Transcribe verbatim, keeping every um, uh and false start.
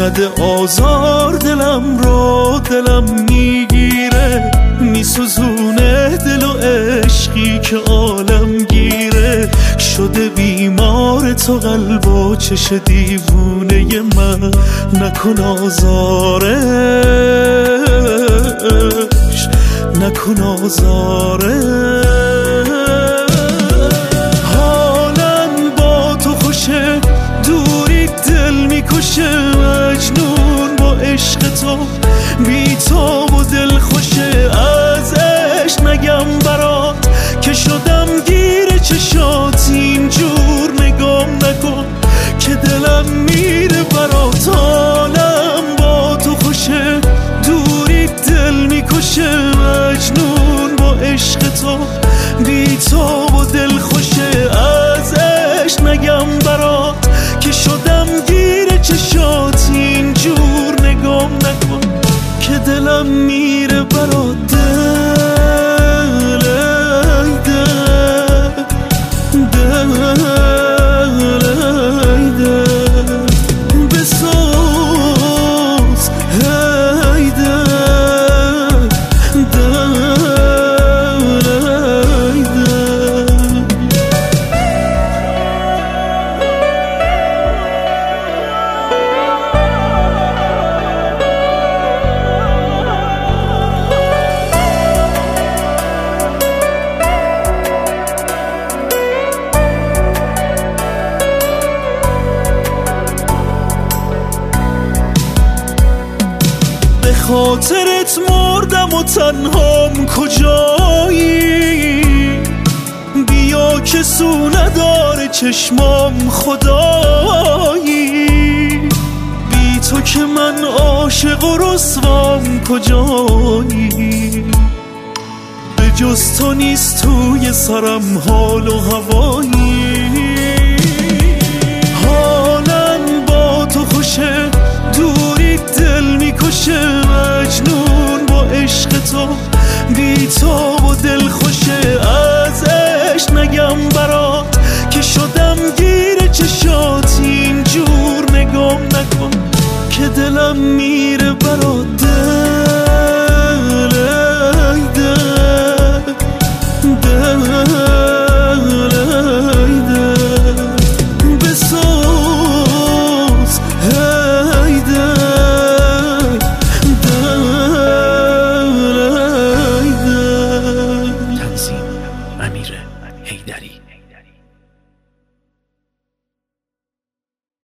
نده آزار دلم رو، دلم میگیره میسوزونه دل و عشقی که عالم گیره. شده بیمار تو قلب و چش دیوونه من، نکن آزارش، نکن آزارش. حالم با تو خوشه، دوری دل میکشه، مجنون با عشق تو، بی تو و دل خوشه. ازش نگم برات که شدم گیر چشات، اینجور نگام نکن که دلم میره برات. حالم با تو خوشه، دوری دل میکشه، مجنون با عشق تو، بی تو و دل خوشه. ازش نگم برات که شدم گیر چشات، اینجور نگام نکن که دلم میره برات. دل دل دل بسوز، هی دل دل خاطرت مردم و تنهام کجایی، بیا که سو نداره چشمام خدایی. بی تو که من عاشق و رسوام کجایی، به جز تو نیست توی سرم حال و هوایی. حالم با تو خوشه، دوری دل میکشه، مجنون با عشق تو، بی تو و دل خوشه. ازش نگم برات که شدم گیر چشات، اینجور نگام نکن که دلم میره برات. دل دل دل دل بسوز، هی دل تنظیم امیره.